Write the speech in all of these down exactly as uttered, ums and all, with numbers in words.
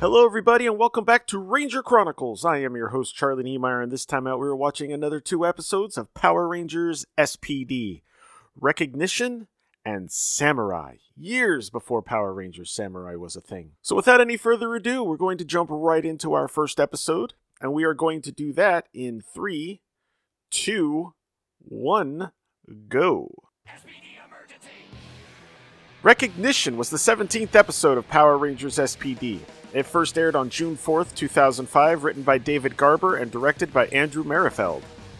Hello everybody and welcome back to Ranger Chronicles. I am your host Charlie Niemeyer, and this time out we are watching another two episodes of Power Rangers S P D, Recognition and Samurai, years before Power Rangers Samurai was a thing. So without any further ado, we're going to jump right into our first episode, and we are going to do that in three, two, one, go. Recognition was the seventeenth episode of Power Rangers S P D. It first aired on June fourth, two thousand five, written by David Garber and directed by Andrew Merrifield.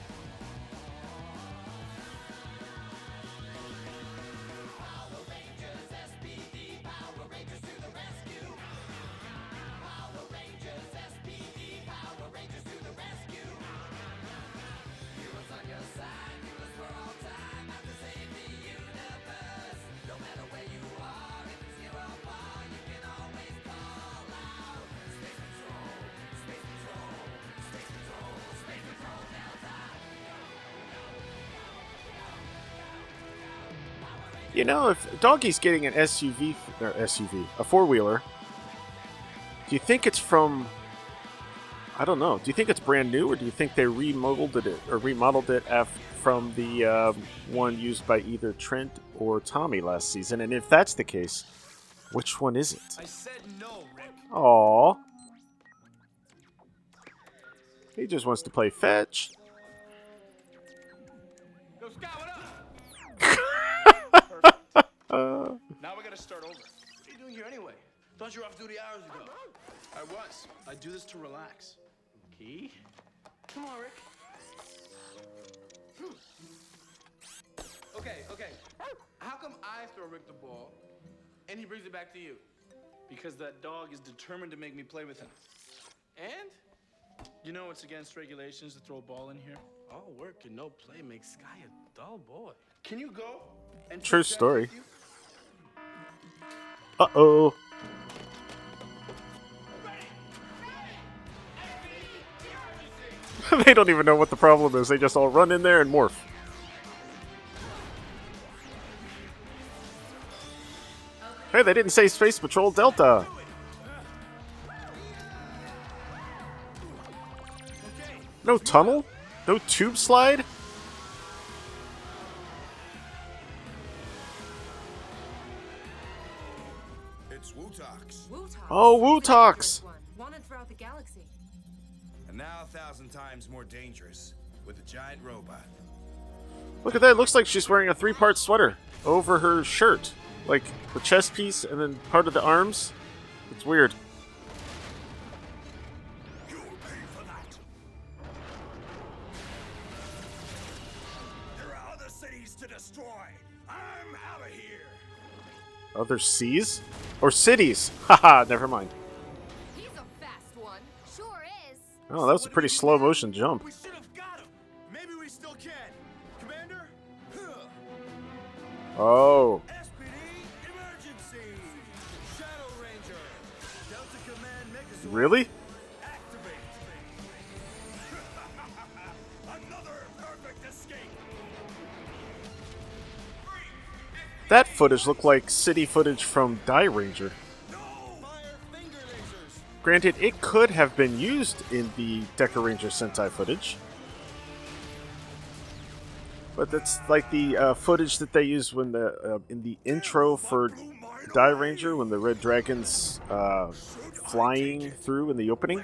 You know, if Donkey's getting an S U V, or S U V, a four-wheeler, do you think it's from, I don't know, do you think it's brand new, or do you think they remodeled it, or remodeled it af- from the um, one used by either Trent or Tommy last season? And if that's the case, which one is it? I said no, Rick. Aww. He just wants to play fetch. Yo, Scott, what up? Uh, Now we gotta start over. What are you doing here anyway? Thought you were off duty hours ago. I was. I do this to relax. Key? Come on, Rick. Okay, okay. How come I throw Rick the ball and he brings it back to you? Because that dog is determined to make me play with him. And you know it's against regulations to throw a ball in here? All work and no play makes Sky a dull boy. Can you go? And True take that story. with you? Uh-oh. They don't even know what the problem is. They just all run in there and morph. Hey, they didn't say Space Patrol Delta. No tunnel? No tube slide? It's Wutox. Wutox. Oh, Wutox. Wanted throughout the galaxy. And now a thousand times more dangerous with a giant robot. Look at that. It looks like she's wearing a three-part sweater over her shirt. Like the chest piece and then part of the arms. It's weird. You'll pay for that. There are other cities to destroy. I'm out of here. Other seas? Or cities? Haha, never mind. He's a fast one. Sure is. Oh, that was a pretty slow motion jump. We should have got him. Maybe we still can. Commander? Oh. S P D emergency. Shadow Ranger. Delta Command Megazord. Really? Activate. Another perfect escape. That footage looked like city footage from Die Ranger. No! Fire finger lasers. Granted, it could have been used in the Deca Ranger Sentai footage. But that's like the uh, footage that they use when the uh, in the intro for Die Ranger, when the Red Dragon's uh, flying through in the opening.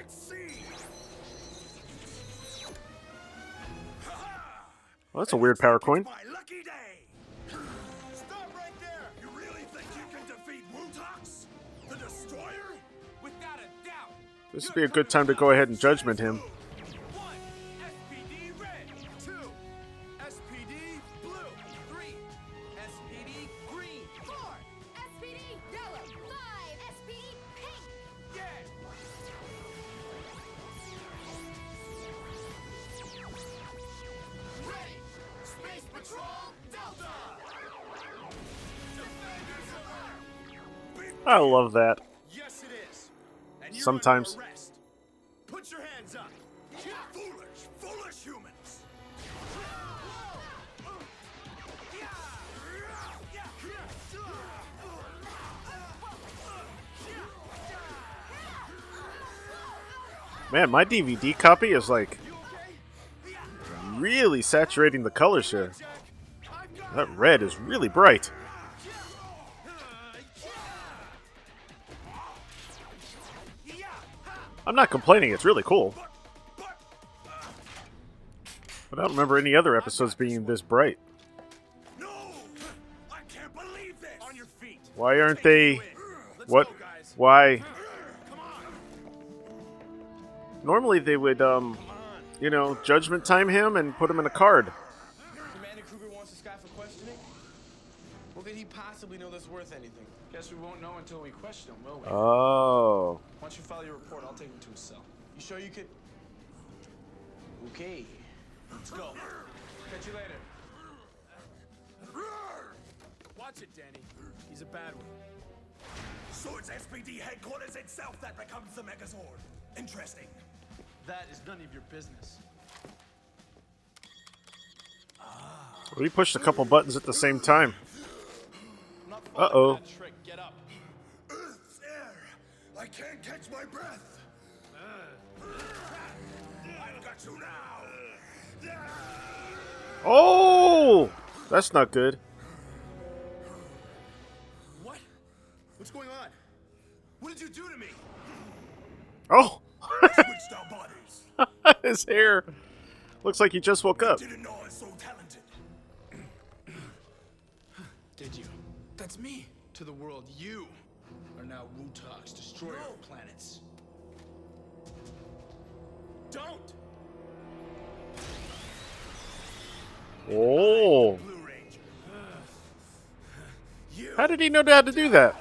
Well, that's a weird power coin. My lucky day. Stop right there. You really think you can defeat Wutox, the Destroyer? Without a doubt. This would be a good time to go ahead and judgment him. One, S P D red. Two, S P D blue. Three, S P D green. Four. S P D yellow. Five. S P D pink. Yeah. Ready. Space Patrol Delta. Defenders alert. I love that. Yes, it is. And you're Sometimes. under arrest. Put your hands up. Foolish, foolish humans. Man, my D V D copy is like really saturating the colors here. That red is really bright. I'm not complaining, it's really cool. But I don't remember any other episodes being this bright. No! I can't believe this! On your feet. Why aren't they... Let's What? go, guys. Why? Come on! Normally they would, um, you know, judgment time him and put him in a card. Commander Kruger wants this guy for questioning? What could he possibly know that's worth anything? Guess we won't know until we question him, will we? Oh. Once you file your report, I'll take him to his cell. You sure you could? Okay. Let's go. Catch you later. Watch it, Danny. He's a bad one. So it's S P D headquarters itself that becomes the Megazord. Interesting. That is none of your business. We pushed a couple buttons at the same time. I'm not following Uh-oh. that trick. Get up. Earth's air. I can't catch my breath. I've got you now. Oh! That's not good. What? What's going on? What did you do to me? Oh! Switched our bodies. His hair. Looks like he just woke up. Didn't know I was so talented. Did you? That's me. To the world, you are now Wutak's destroyer No. of planets. Don't! Oh. Blue Ranger. You. How did he know how to do that?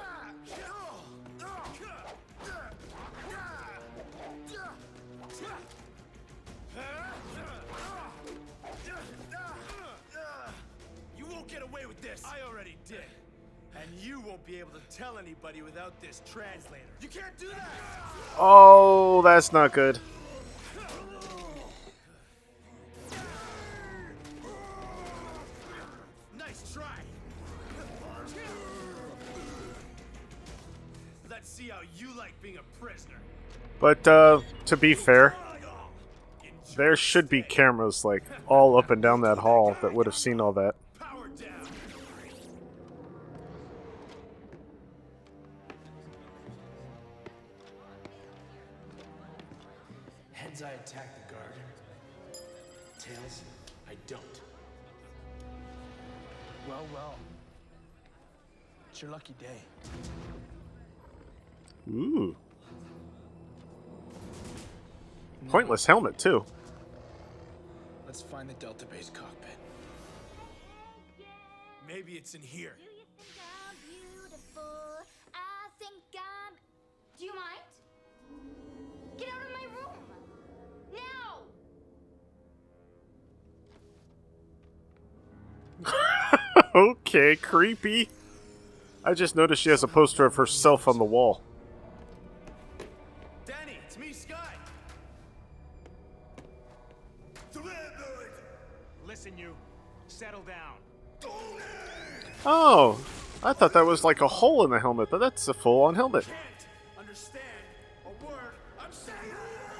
You won't get away with this. I already did. And you won't be able to tell anybody without this translator. You can't do that! Oh, that's not good. Nice try. Let's see how you like being a prisoner. But, uh, to be fair, there should be cameras, like, all up and down that hall that would have seen all that. Power down. Heads, I attack the guard. Tails, I don't. Well, well. It's your lucky day. Ooh. Pointless helmet, too. Let's find the Delta Base cockpit. Maybe it's in here. Do you think I'm beautiful? I think I'm... Do you mind? Get out of my room! Now! Okay, creepy. I just noticed she has a poster of herself on the wall. Danny, it's me, Sky. Listen, you. Settle down. Oh, I thought that was like a hole in the helmet, but that's a full-on helmet. Can't understand a word I'm saying.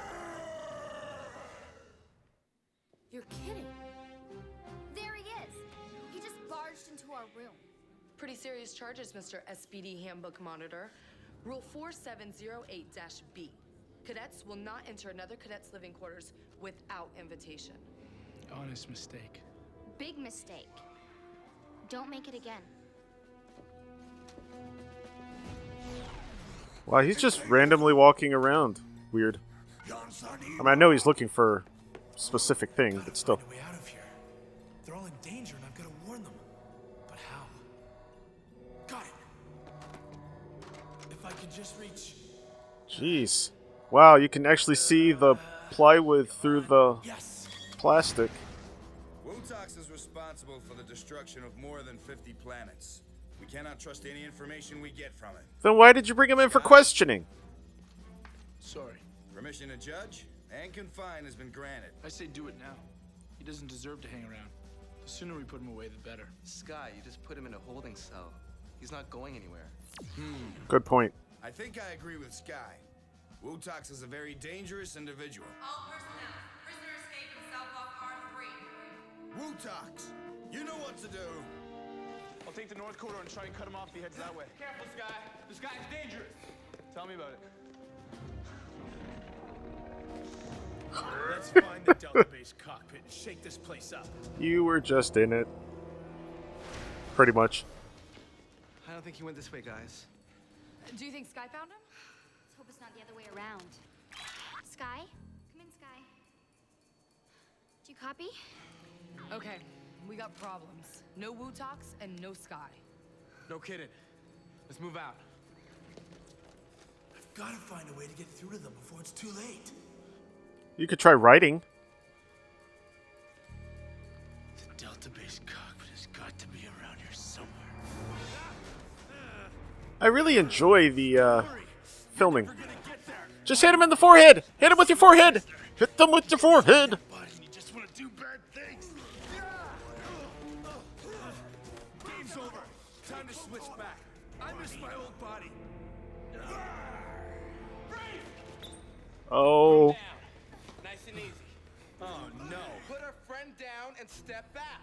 You're kidding. There he is. He just barged into our room. Pretty serious charges, Mister S P D Handbook Monitor. Rule four seven zero eight dash B. Cadets will not enter another cadet's living quarters without invitation. Honest mistake. Big mistake. Don't make it again. Wow, he's just randomly walking around. Weird. I mean, I know he's looking for a specific thing, but still. Find a way out of here. They're all in danger, and I've got to warn them. But how? Got it. If I could just reach. Jeez. Wow, you can actually see the plywood through the Yes. plastic. Wutox is responsible for the destruction of more than fifty planets. We cannot trust any information we get from it. Then why did you bring him in for questioning? Sorry. Permission to judge and confine has been granted. I say do it now. He doesn't deserve to hang around. The sooner we put him away, the better. Sky, you just put him in a holding cell. He's not going anywhere. Good point. I think I agree with Sky. Wutox is a very dangerous individual. All personnel, prisoner escape in cell block R three. Wutox, you know what to do. I'll take the north corridor and try and cut him off. He heads that way. Careful, Sky. This guy's dangerous. Tell me about it. Let's find the Delta Base cockpit and shake this place up. You were just in it. Pretty much. I don't think he went this way, guys. Do you think Sky found him? Let's hope it's not the other way around. Sky? Come in, Sky. Do you copy? Okay, we got problems. No Wutox and no Sky. No kidding. Let's move out. I've got to find a way to get through to them before it's too late. You could try writing. The Delta Base cockpit has got to be around here somewhere. I really enjoy the uh, filming. Just hit him in the forehead! Hit him with your forehead! Hit them with your forehead! Buddy, you just want to do bad things. Game's over. Time to switch back. I miss my old body. Oh. Nice and easy. Oh, no. Put our friend down and step back.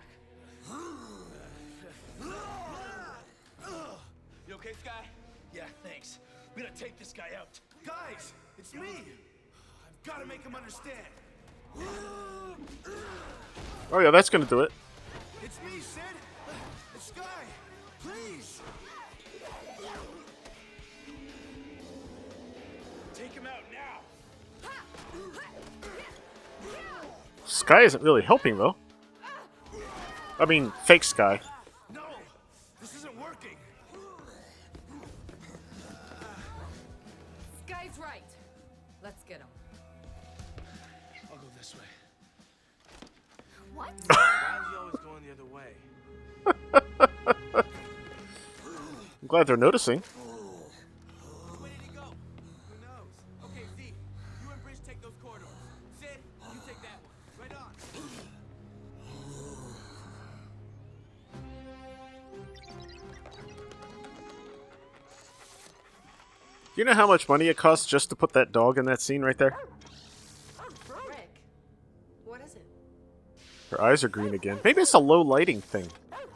You okay, Sky? Yeah, thanks. We gotta take this guy out. Guys, it's me. I've got to make him understand. Oh yeah, that's gonna do it. It's me, Sid. It's Sky. Please. Take him out now. Sky isn't really helping though. I mean, fake Sky. No, this isn't working. Sky's right. Let's get him. I'll go this way. What? Why is he always going the other way? I'm glad they're noticing. Where did he go? Who knows? Okay, Z, you and Bridge take those corridors. Sid, you take that one. Right on. You know how much money it costs just to put that dog in that scene right there? Rick, what is it? Her eyes are green again. Maybe it's a low lighting thing.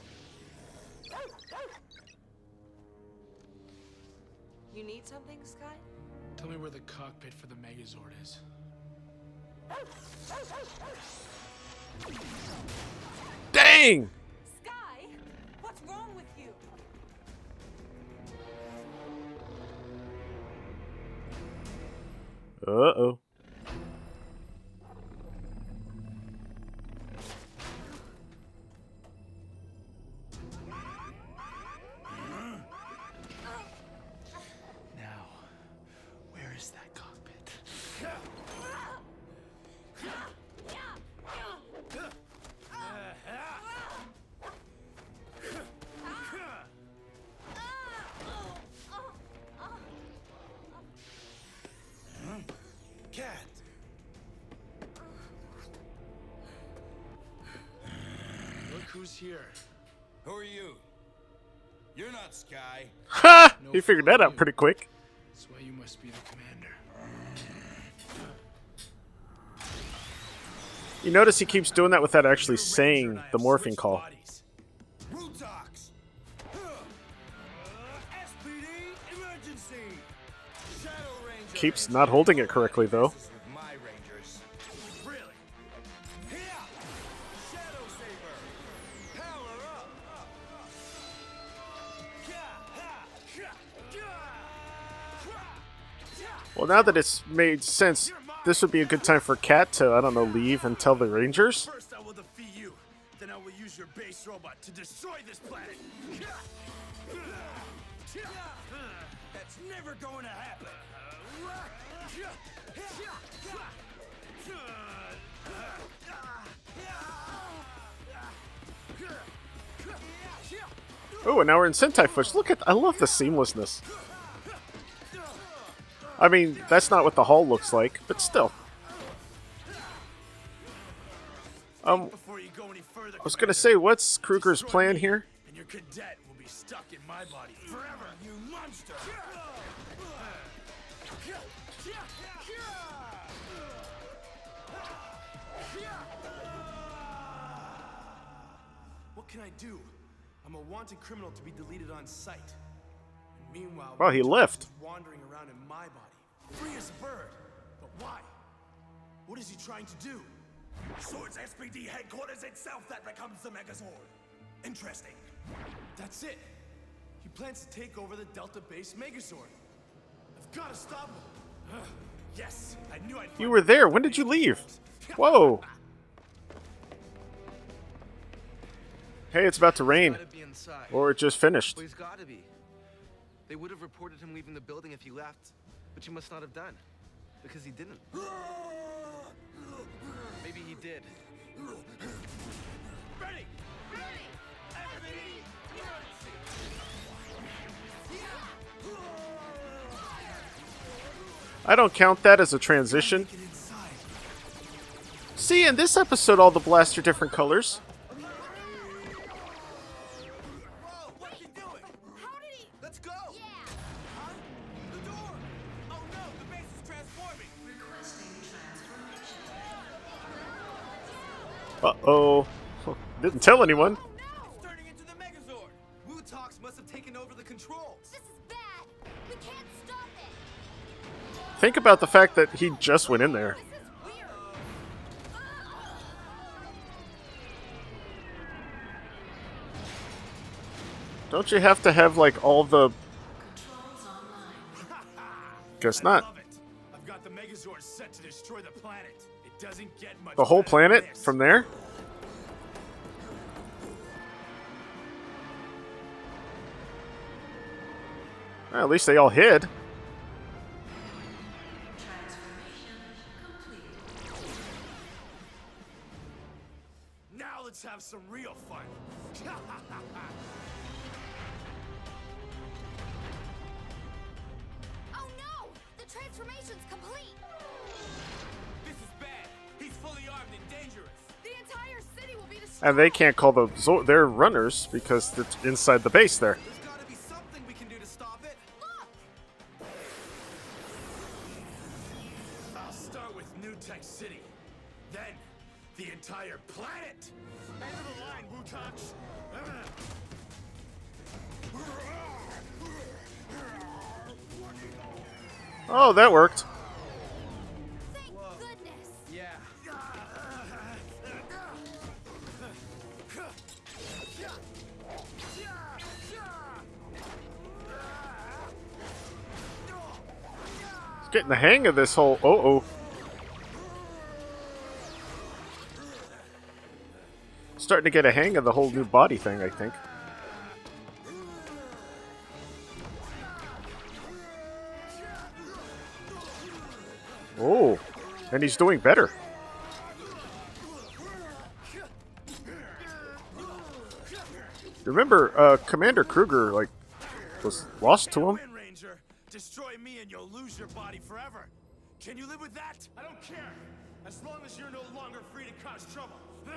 You need something, Sky? Tell me where the cockpit for the Megazord is. Dang! Sky? What's wrong with you? Uh-oh. Now, where is that cockpit? Cat. Look who's here. Who are you? You're not Sky. Ha! No He figured that out pretty quick. That's why you must be the commander. You notice he keeps doing that without actually saying the morphing call. Wutox. S P D emergency. Shadow Ranger. Keeps not holding it correctly though. This is with my Rangers. Really? Here. Shadow Saber. Power up. Well, now that it's made sense, this would be a good time for Kat to, I don't know, leave and tell the Rangers. First I will defeat you, then I will use your base robot to destroy this planet. That's never going to happen. Oh, and now we're in Sentai footage. Look at, I love the seamlessness. I mean, that's not what the hall looks like, but still. Um, Before you go any further, I was gonna say, what's Kruger's plan here? and your cadet will be stuck in my body forever, you monster. What can I do? I'm a wanted criminal to be deleted on sight. Meanwhile, Well, he left. is wandering around in my body, free as a bird. But why? What is he trying to do? So it's S P D headquarters itself that becomes the Megazord. Interesting. That's it. He plans to take over the Delta base Megazord. I've got to stop him. Ugh. Yes, I knew I'd. You were there. When did you leave? Whoa. Hey, it's about to rain. Gotta be inside. Or it just finished. Well, he's gotta be. They would have reported him leaving the building if he left, but you must not have done. Because he didn't. Maybe he did. Ready! Ready! Everybody, I don't count that as a transition. Get inside. See, in this episode, all the blasts are different colors. Whoa, what are you doing? How did he? Let's go. Yeah. Huh? The door. Oh no, the base is transforming. Uh-oh. Didn't tell anyone. It's turning into the Megazord. Wutox must have taken over the controls. This is bad. We can't stop it. Think about the fact that he just went in there. This is weird. Don't you have to have, like, all the... Guess I not. love it. I've got the Megazord set to destroy the planet. It doesn't get much The whole better than planet this. from there? Well, at least they all hid. Now let's have some real fun. Oh no! The transformation's complete. This is bad. He's fully armed and dangerous. The entire city will be destroyed. And they can't call the Zor- they're runners because it's inside the base there. There's gotta be something we can do to stop it. Look! I'll start with New Tech City. Then, the entire planet. End of the line, Wutox. Oh, that worked. Thank goodness. Yeah. He's getting the hang of this whole... Uh-oh. Starting to get a hang of the whole new body thing, I think. Oh, and he's doing better. Remember, uh, Commander Kruger, like, was lost to him. Win, Ranger. Destroy me and you'll lose your body forever. Can you live with that? I don't care. As long as you're no longer free to cause trouble.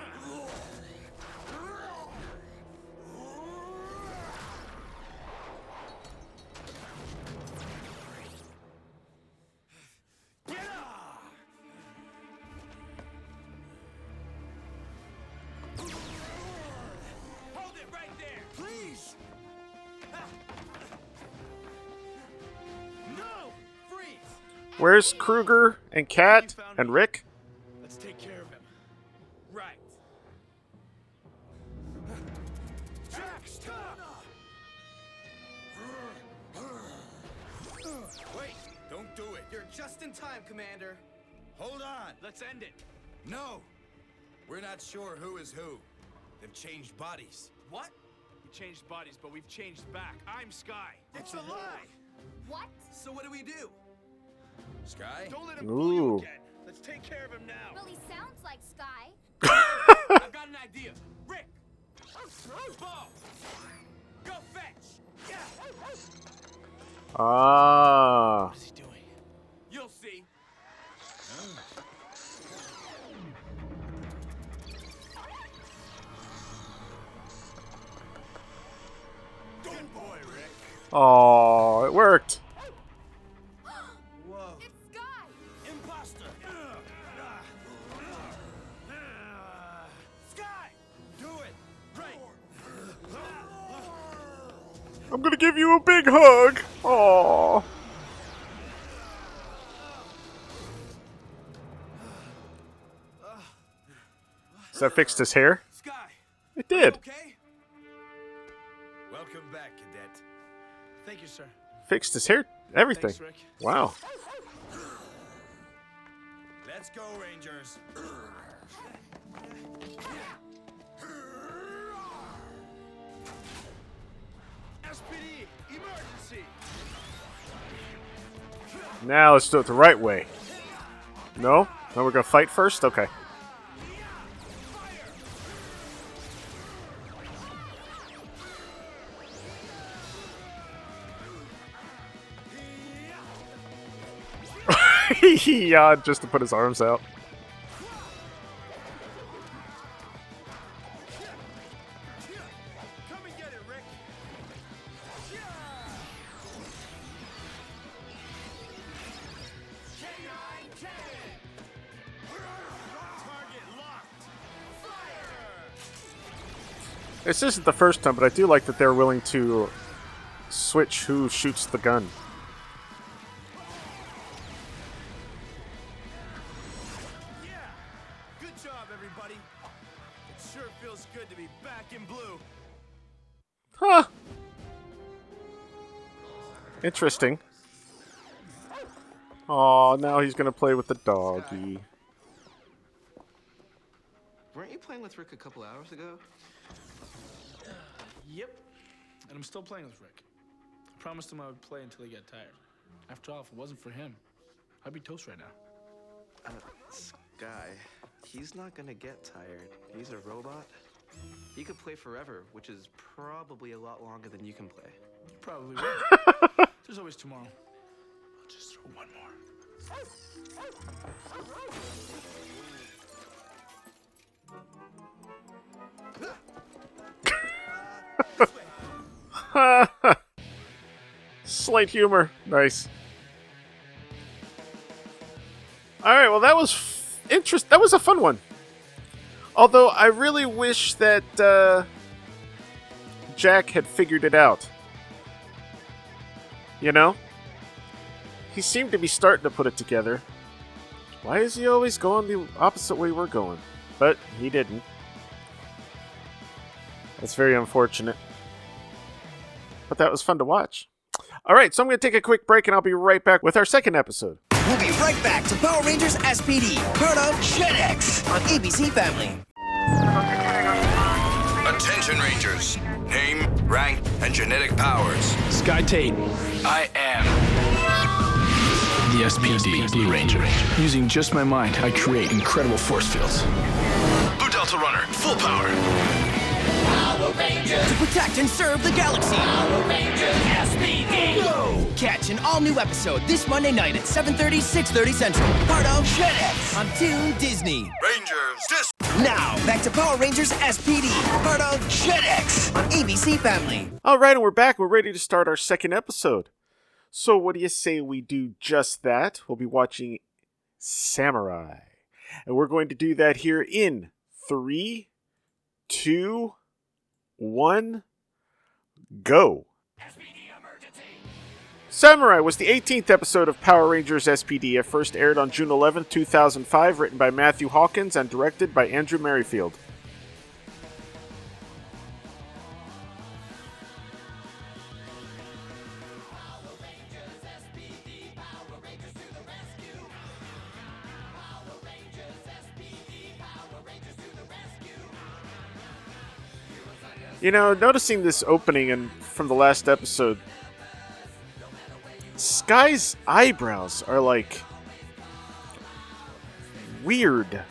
Get up! Hold it right there, please. No! Freeze! Where's Kruger and Kat and Rick? Let's take care of him. Right. Jack, stop! Wait, don't do it. You're just in time, Commander. Hold on. Let's end it. No. We're not sure who is who. They've changed bodies. What? We changed bodies, but we've changed back. I'm Sky. It's a lie! What? So what do we do? Sky? Don't let him fool you Ooh. again. Let's take care of him now. Well, he sounds like Sky. I've got an idea. Rick! Ball! Go fetch! Yeah! Ah. What's he doing? You'll see. Good boy, Rick. Oh, it worked. I'm gonna give you a big hug. Aww. Has that fixed his hair? Sky, It did. okay? Welcome back, Cadet. Thank you, sir. Fixed his hair. Everything. Thanks, Rick. Wow. Let's go, Rangers. S P D, emergency! Now let's do it the right way. No? No, we're gonna fight first? Okay. Yeah, just to put his arms out. Come and get it, Rick. K nine cannon. Target locked. Fire! This isn't the first time, but I do like that they're willing to switch who shoots the gun. Yeah. Good job, everybody. It sure feels good to be back in blue. Huh. Interesting. Aw, now he's gonna play with the doggy. Weren't you playing with Rick a couple hours ago? Yep. And I'm still playing with Rick. I promised him I would play until he got tired. After all, if it wasn't for him, I'd be toast right now. Uh, Sky, he's not gonna get tired. He's a robot. He could play forever, which is probably a lot longer than you can play. Probably will. There's always tomorrow. I'll just throw one more. Slight humor. Nice. Alright, well that was f- interest. That was a fun one. Although I really wish that uh, Jack had figured it out. You know? He seemed to be starting to put it together. Why is he always going the opposite way we're going? But he didn't. That's very unfortunate. But that was fun to watch. Alright, so I'm going to take a quick break and I'll be right back with our second episode. We'll be right back to Power Rangers S P D, part of Gen X on A B C Family. Attention, Rangers. Name, rank, and genetic powers. Sky Tate. I am the S P D Blue Ranger. Using just my mind, I create incredible force fields. Blue Delta Runner, full power. Power Rangers to protect and serve the galaxy. Power Rangers S P D. Go! Catch an all-new episode this Monday night at seven thirty, six thirty Central. Part of Gen X on Toon Disney. Rangers, dis- Now, back to Power Rangers S P D, part of Gen X on A B C Family. Alright, and we're back. We're ready to start our second episode. So what do you say we do just that? We'll be watching Samurai. And we're going to do that here in three, two, one, go. Samurai was the eighteenth episode of Power Rangers S P D. It first aired on June eleventh, two thousand five, written by Matthew Hawkins and directed by Andrew Merrifield. You know, noticing this opening and from the last episode, Sky's eyebrows are like weird.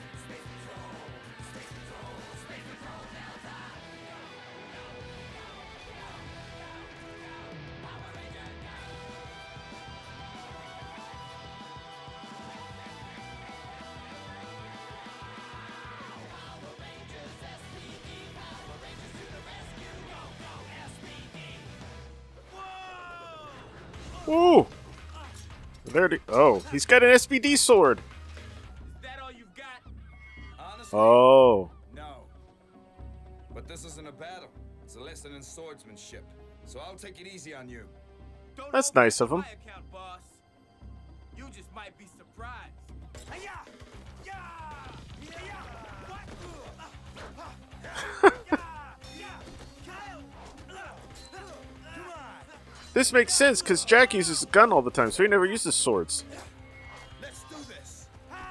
Ooh! There it, oh, he's got an S P D sword. Is that all you've got? Honestly, Oh. no. But this isn't a battle. It's a lesson in swordsmanship. so I'll take it easy on you. Don't That's open nice up of him. my account, boss. You just might be surprised. Hey-ya! Yeah! Yeah! What? Uh, uh, yeah! Yeah! Kyle! Uh, uh, Come on! This makes sense because Jack uses a gun all the time, so he never uses swords. Let's do this.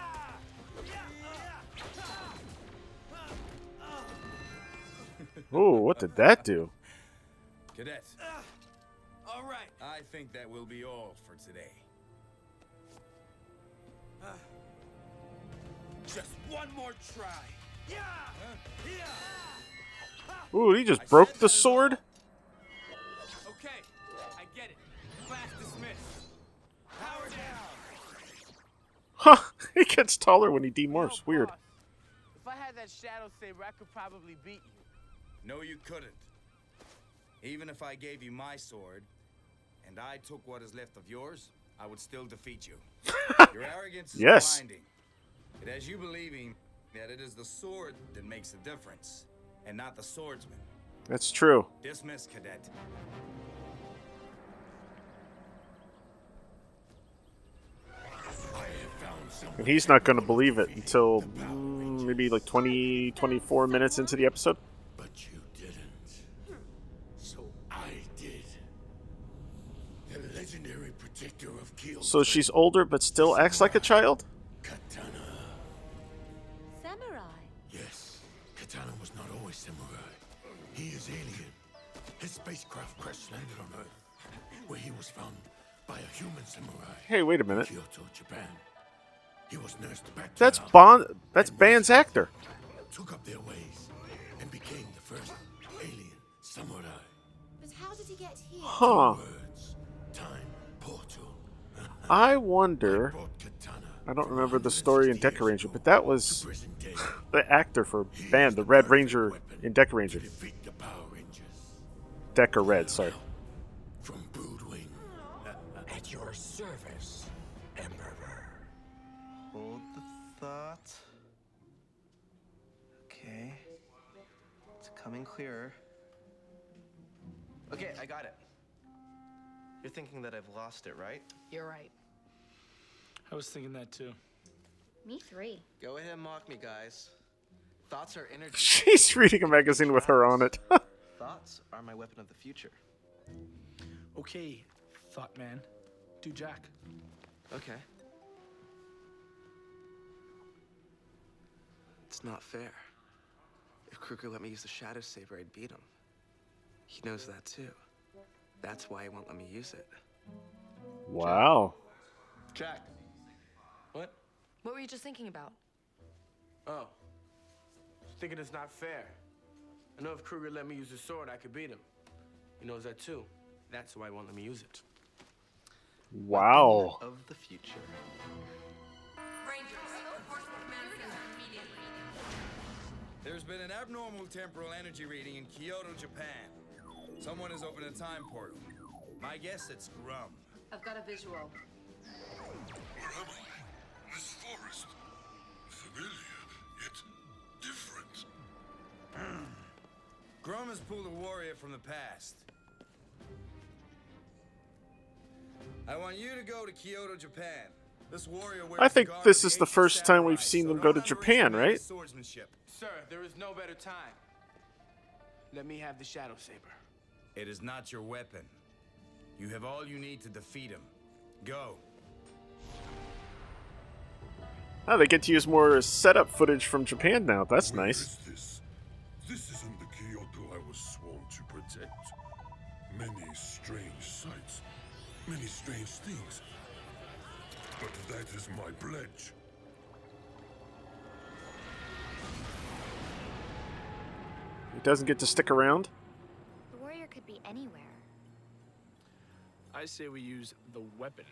Ooh, what did that do? Cadet, All right. I think that will be all for today. Just one more try. Yeah! Yeah! Ooh, he just broke the sword? Okay, I get it. Class dismissed. Power down. Huh, he gets taller when he demorphs. Weird. Boss, if I had that shadow saber, I could probably beat you. No, you couldn't. Even if I gave you my sword, and I took what is left of yours, I would still defeat you. Your arrogance is Yes. blinding. It has you believing that it is the sword that makes the difference, and not the swordsman. That's true. Dismiss, Cadet. And he's not going to believe it until mm, maybe like twenty, twenty-four minutes into the episode. But you didn't. So I did. The legendary protector of Kyoto. So she's older but still acts like a child? Katana. Samurai. Yes, Katana was not always samurai. He is alien. His spacecraft crash landed on Earth, where he was found by a human samurai. Hey, wait a minute. Kyoto, Japan. He was nursed back to That's health, Bond. That's Band's actor. took up their ways, and became the first alien samurai. But how did he get here? Huh. Words, time, portal. I wonder. Brought Katana I don't from remember the one hundred story in sixty Deca years Ranger, ago but that to was present day. the actor for He Band, is the the Red perfect Ranger weapon in Deca to Ranger. defeat the Power Rangers. Deca Red, sorry. From Broodwing. At your service, Emperor. Hold the thought. Okay. It's coming clearer. Okay, I got it. You're thinking that I've lost it, right? You're right. I was thinking that too. Me three. Go ahead and mock me, guys. Thoughts are energy. She's reading a magazine with her on it. Thoughts are my weapon of the future. Okay, Thought Man. Do Jack. Okay. It's not fair. If Kruger let me use the Shadow Saber, I'd beat him. He knows that too. That's why he won't let me use it. Wow. Jack. What? What were you just thinking about? Oh. Thinking it's not fair. I know if Kruger let me use his sword, I could beat him. He knows that too. That's why he won't let me use it. Wow. Of the future. Rangers, report to the command center immediately. There's been an abnormal temporal energy reading in Kyoto, Japan. Someone has opened a time portal. My guess it's Grum. I've got a visual. Where am I? This forest. Familiar, yet different. Grum has pulled a warrior from the past. I want you to go to Kyoto, Japan. This warrior wears I think the garb this of is the ancient first time we've samurai, seen so them don't go to Japan, underestimate right? his swordsmanship. Sir, there is no better time. Let me have the Shadow Saber. It is not your weapon. You have all you need to defeat him. Go. Oh, they get to use more setup footage from Japan now. That's Where nice. is this? This isn't the Kyoto I was sworn to protect. Many strange sights, many strange things. But that is my pledge. He doesn't get to stick around. The warrior could be anywhere. I say we use the weapon.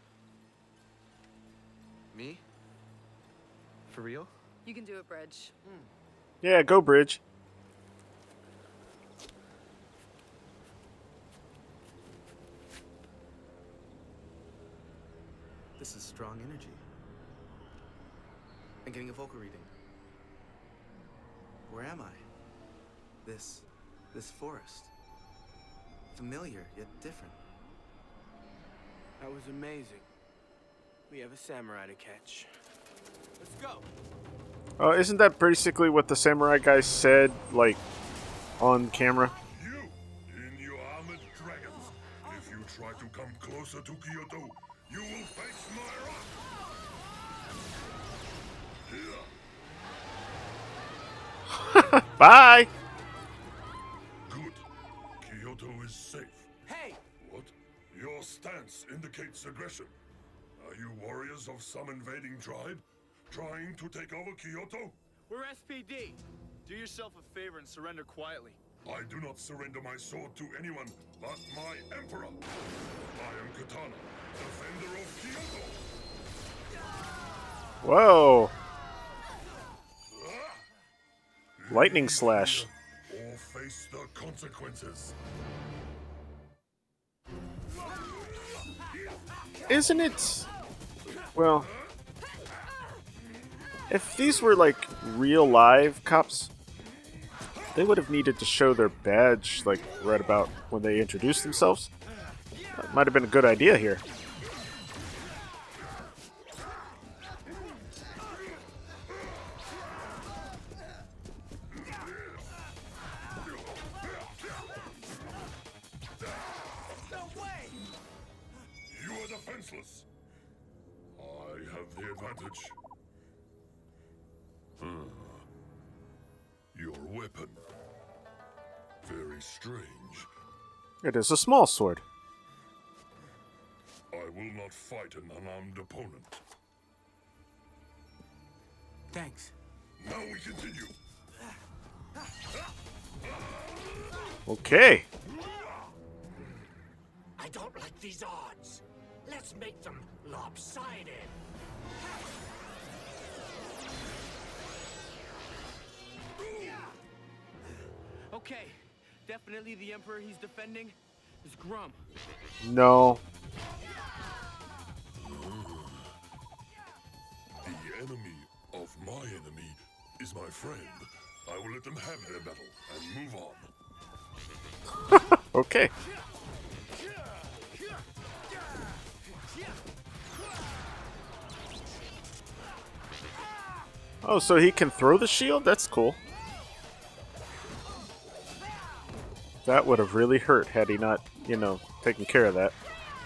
Me? For real? You can do it, Bridge. Yeah, go Bridge. This is strong energy. I'm getting a vocal reading. Where am I? This, this forest. familiar, yet different. That was amazing. We have a samurai to catch. Let's go. Uh, isn't that basically what the samurai guy said, like, on camera? You, in your armored dragons, if you try to come closer to Kyoto, you will face my wrath. Here. Bye! Good. Kyoto is safe. Hey! What? Your stance indicates aggression. Are you warriors of some invading tribe? Trying to take over Kyoto? We're S P D. Do yourself a favor and surrender quietly. I do not surrender my sword to anyone but my emperor. I am Katana, defender of Kyoto. Whoa! Lightning slash. Or face the consequences. Isn't it... Well... If these were, like, real live cops, they would have needed to show their badge, like, right about when they introduced themselves. That might have been a good idea here. You are defenseless. I have the advantage. Hmm. Your weapon. Very strange. It is a small sword. I will not fight an unarmed opponent. Thanks. Now we continue. Okay. I don't like these odds. Let's make them lopsided. Okay, definitely the Emperor he's defending is Grum. No. The enemy of my enemy is my friend. I will let them have their battle and move on. Okay. Oh, so he can throw the shield? That's cool. That would have really hurt had he not, you know, taken care of that.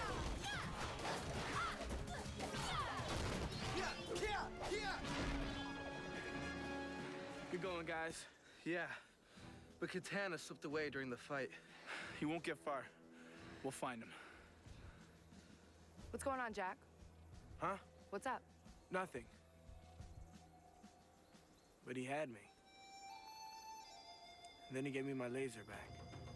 Good going, guys. Yeah, but Katana slipped away during the fight. He won't get far. We'll find him. What's going on, Jack? Huh? What's up? Nothing. But he had me. And then he gave me my laser back.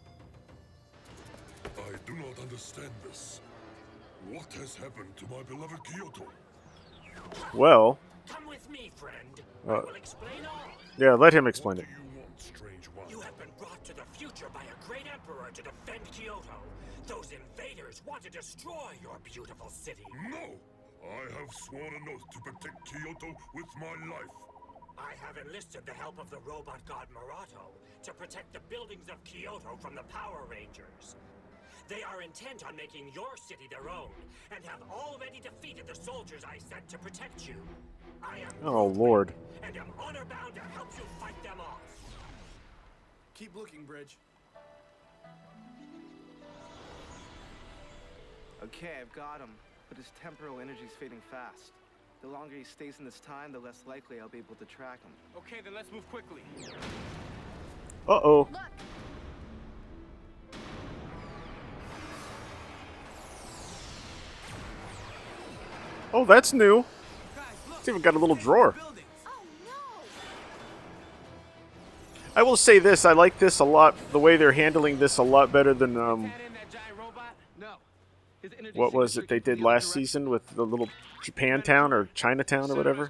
I do not understand this. What has happened to my beloved Kyoto? Well... Come with me, friend. Uh, I will explain all. Yeah, let him explain it. You want, strange one? You have been brought to the future by a great emperor to defend Kyoto. Those invaders want to destroy your beautiful city. No! I have sworn an oath to protect Kyoto with my life. I have enlisted the help of the robot god Marato to protect the buildings of Kyoto from the Power Rangers. They are intent on making your city their own, and have already defeated the soldiers I sent to protect you. I am Oh, Lord. and am honor-bound to help you fight them off. Keep looking, Bridge. Okay, I've got him, but his temporal energy's fading fast. The longer he stays in this time, the less likely I'll be able to track him. Okay, then let's move quickly. Uh-oh. Look! Oh, that's new. It's even got a little drawer. I will say this, I like this a lot, the way they're handling this a lot better than, um, what was it they did last season with the little Japantown or Chinatown or whatever?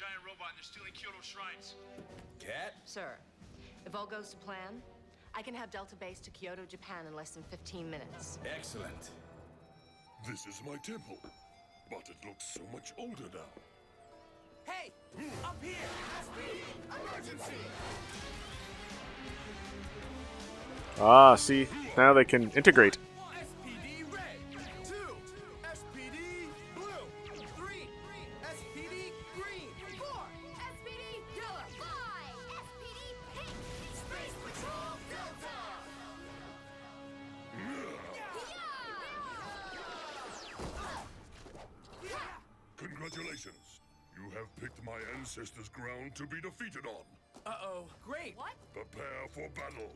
Cat? Sir, if all goes to plan, I can have Delta Base to Kyoto, Japan in less than fifteen minutes. Excellent. This is my temple, but it looks so much older now. Hey! Up here! S P D! Emergency! Ah, see, now they can integrate. S P D red. Two. S P D blue. Three. S P D green. Four. S P D yellow. Five. S P D pink. Space Patrol Delta. Congratulations. You have picked my ancestors' ground to be defeated on. Uh-oh. Great. What? Prepare for battle.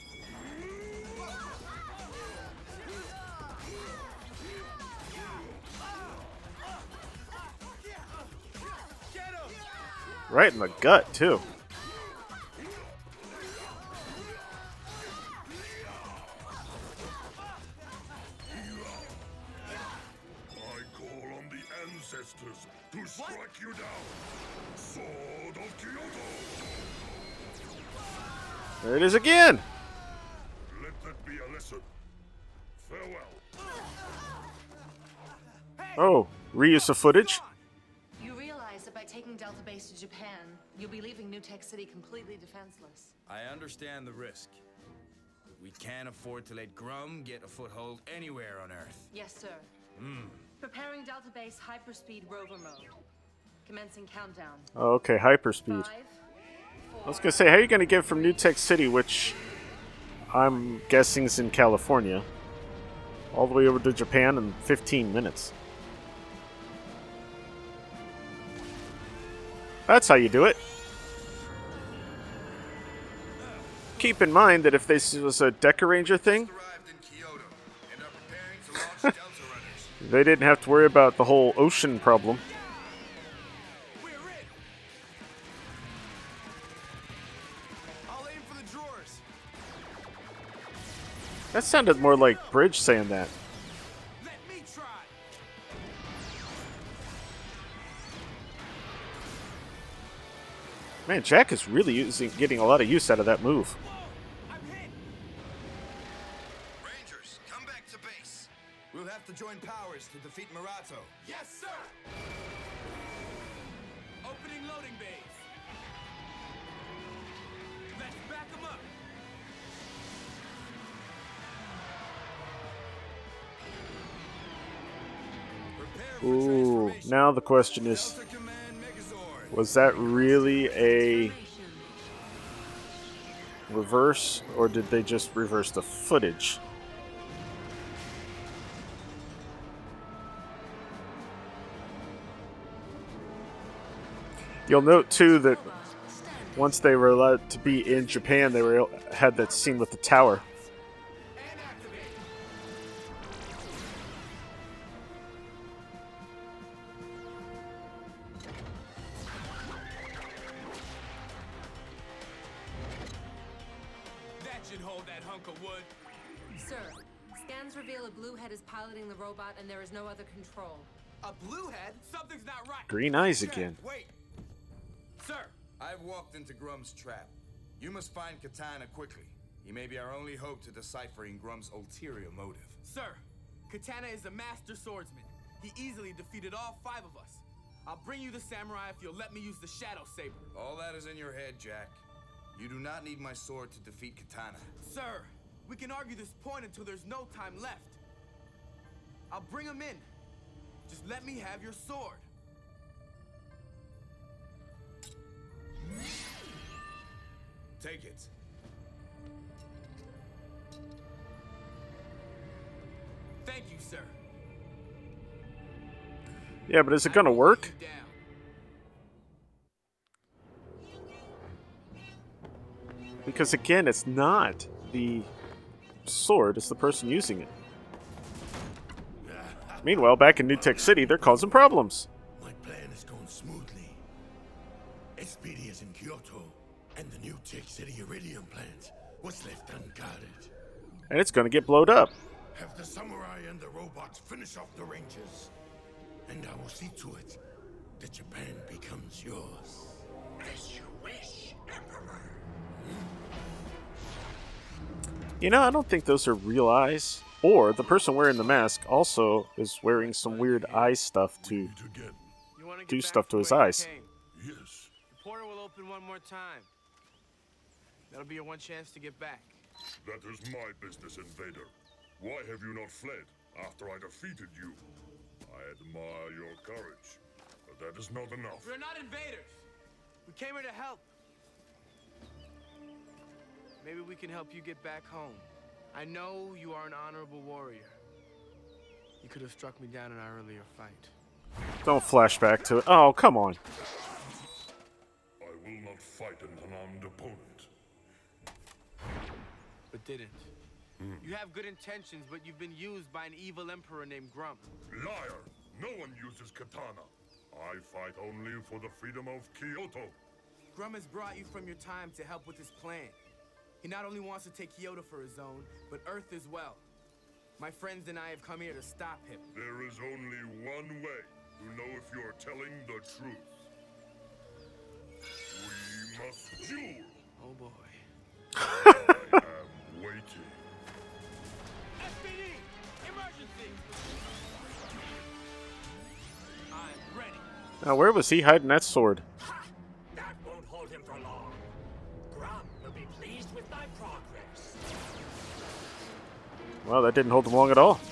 Right in the gut, too. I call on the ancestors to strike you down. Sword of Kyoto. There it is again. Let that be a lesson. Farewell. Oh, reuse of footage. You realize that by taking Delta Base to Japan, you'll be leaving New Tech City completely defenseless. I understand the risk. We can't afford to let Grum get a foothold anywhere on Earth. Yes, sir. Hmm. Preparing Delta Base hyperspeed rover mode. Commencing countdown. Oh, okay, hyperspeed. I was gonna say, how are you gonna get from New Tech City, which I'm guessing is in California, all the way over to Japan in fifteen minutes? That's how you do it. Keep in mind that if this was a Deca Ranger thing, they didn't have to worry about the whole ocean problem. I'll aim for the drawers. That sounded more like Bridge saying that. Let me try. Man, Jack is really using, getting a lot of use out of that move. Rangers, come back to base. We'll have to join powers to defeat Murato. Yes, sir. Opening loading bays. Let's back them up. Ooh, now the question is, was that really a reverse, or did they just reverse the footage? You'll note too that once they were allowed to be in Japan, they were had that scene with the tower. That should hold that hunk of wood. Sir, scans reveal a blue head is piloting the robot and there is no other control. A blue head? Something's not right. Green eyes again. Wait. Sir. I've walked into Grum's trap. You must find Katana quickly. He may be our only hope to deciphering Grum's ulterior motive. Sir, Katana is a master swordsman. He easily defeated all five of us. I'll bring you the samurai if you'll let me use the Shadow Saber. All that is in your head, Jack. You do not need my sword to defeat Katana. Sir, we can argue this point until there's no time left. I'll bring him in. Just let me have your sword. Take it. Thank you, sir. Yeah, but is it gonna work? Because again, it's not the sword, it's the person using it. Meanwhile, back in New Tech City, they're causing problems. My plan is going smoothly. S P D is in Kyoto, and the New Tech City Iridium plant was left unguarded. And it's gonna get blowed up. Have the samurai and the robots finish off the Rangers, and I will see to it that Japan becomes yours. As you wish, Emperor. You know, I don't think those are real eyes. Or the person wearing the mask also is wearing some weird eye stuff to do stuff to his eyes. Yes. The portal will open one more time. That'll be your one chance to get back. That is my business, Invader. Why have you not fled after I defeated you? I admire your courage, but that is not enough. We're not invaders. We came here to help. Maybe we can help you get back home. I know you are an honorable warrior. You could have struck me down in our earlier fight. Don't flash back to it. Oh, come on. I will not fight an unarmed opponent. But didn't. Hmm. You have good intentions, but you've been used by an evil emperor named Grump. Liar! No one uses katana. I fight only for the freedom of Kyoto. Grum has brought you from your time to help with his plan. He not only wants to take Kyoto for his own, but Earth as well. My friends and I have come here to stop him. There is only one way to know if you're telling the truth. We must duel. Oh boy. I am waiting. S P D! Emergency! I'm ready. Now, where was he hiding that sword? That won't hold him for long. Grum will be pleased with my progress. Well, that didn't hold him long at all.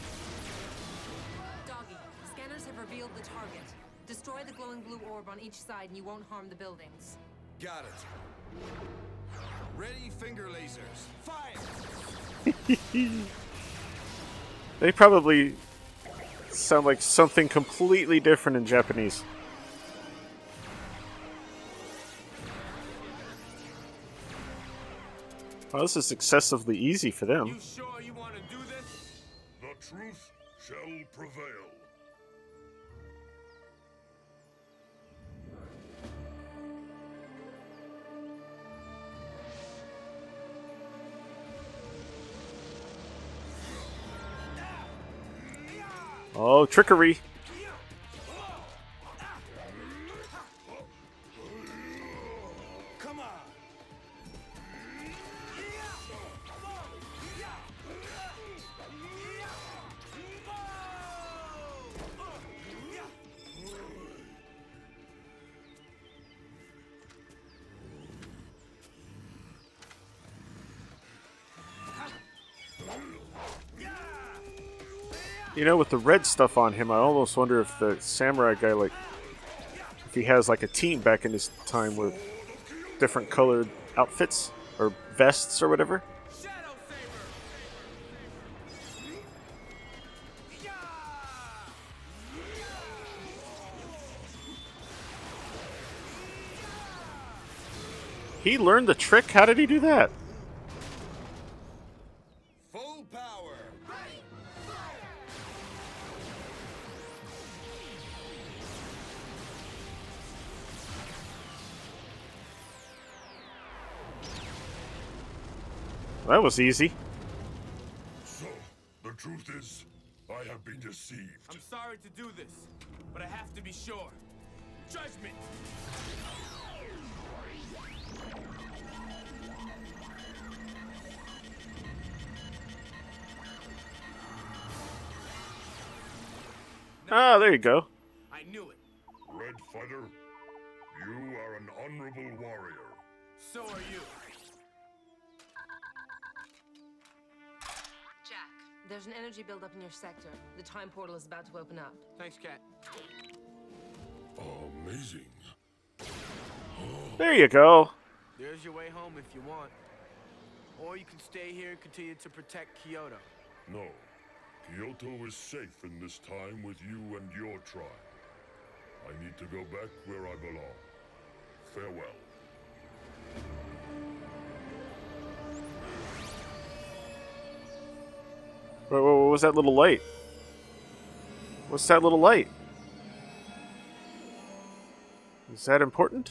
Doggy, scanners have revealed the target. Destroy the glowing blue orb on each side and you won't harm the buildings. Got it. Ready, finger lasers. Fire! They probably sound like something completely different in Japanese. Well, this is excessively easy for them. You sure you want to do this? The truth shall prevail. Oh, trickery. Come on. You know, with the red stuff on him, I almost wonder if the samurai guy, like, if he has like a team back in his time with different colored outfits or vests or whatever. He learned the trick? How did he do that? Full power. That was easy. So, the truth is, I have been deceived. I'm sorry to do this, but I have to be sure. Judgment! Ah, there you go. I knew it. Red Fighter, you are an honorable warrior. So are you. Jack, there's an energy buildup in your sector. The time portal is about to open up. Thanks, Cat. Amazing. There you go. There's your way home if you want. Or you can stay here and continue to protect Kyoto. No. Kyoto is safe in this time with you and your tribe. I need to go back where I belong. Farewell. What, what was that little light? What's that little light? Is that important?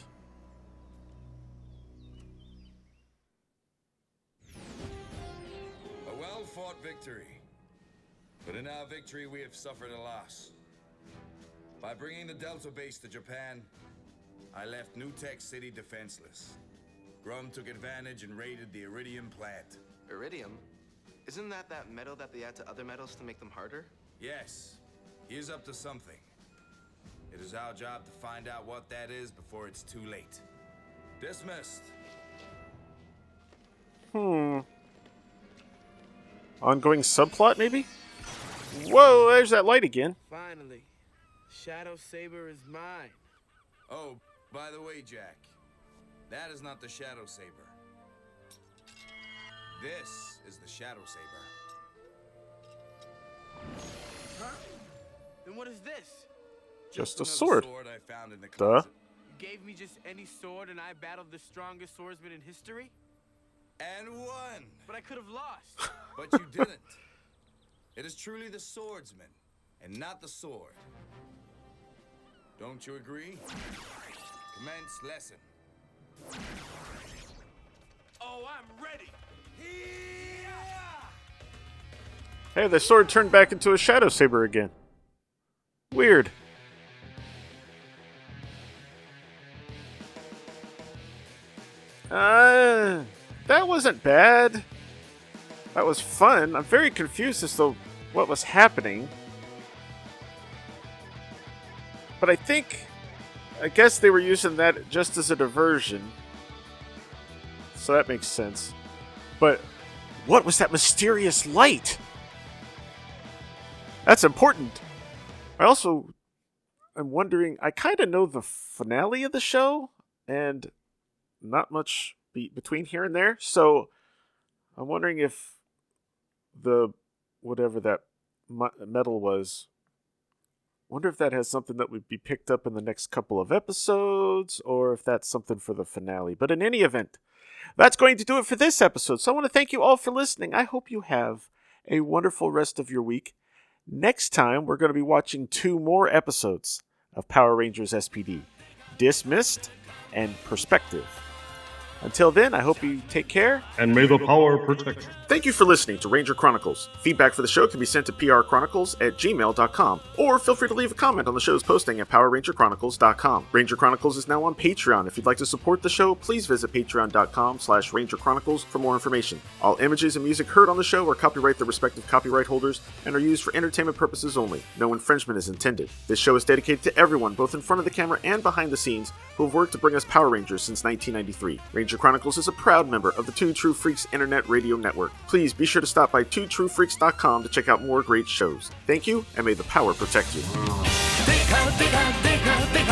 A well-fought victory. But in our victory, we have suffered a loss. By bringing the Delta base to Japan, I left New Tech City defenseless. Grum took advantage and raided the Iridium plant. Iridium? Isn't that that metal that they add to other metals to make them harder? Yes, he is up to something. It is our job to find out what that is before it's too late. Dismissed. Hmm. ongoing subplot, maybe? Whoa, there's that light again. Finally, Shadow Saber is mine. Oh, by the way, Jack, that is not the Shadow Saber. This is the Shadow Saber. Huh? Then what is this? Just a another sword. sword I found in the Duh. closet. You gave me just any sword and I battled the strongest swordsman in history? And won! But I could have lost. But you didn't. It is truly the swordsman, and not the sword. Don't you agree? Commence lesson. Oh, I'm ready. Hey, the sword turned back into a Shadow Saber again. Weird. Uh, that wasn't bad. That was fun. I'm very confused as to what was happening. But I think, I guess they were using that just as a diversion. So that makes sense. But what was that mysterious light? That's important. I also am wondering, I kind of know the finale of the show, and not much be- between here and there, so I'm wondering if the, whatever that metal was, wonder if that has something that would be picked up in the next couple of episodes, or if that's something for the finale. But in any event, that's going to do it for this episode. So I want to thank you all for listening. I hope you have a wonderful rest of your week. Next time, we're going to be watching two more episodes of Power Rangers S P D, Dismissed and Perspective. Until then, I hope you take care. And may the power protect you. Thank you for listening to Ranger Chronicles. Feedback for the show can be sent to p r chronicles at gmail dot com, or feel free to leave a comment on the show's posting at power ranger chronicles dot com. Ranger Chronicles is now on Patreon. If you'd like to support the show, please visit patreon dot com slash ranger chronicles for more information. All images and music heard on the show are copyright their respective copyright holders and are used for entertainment purposes only. No infringement is intended. This show is dedicated to everyone, both in front of the camera and behind the scenes, who have worked to bring us Power Rangers since nineteen ninety-three. Ranger Chronicles is a proud member of the Two True Freaks Internet Radio Network. Please be sure to stop by two true freaks dot com to check out more great shows. Thank you, and may the power protect you.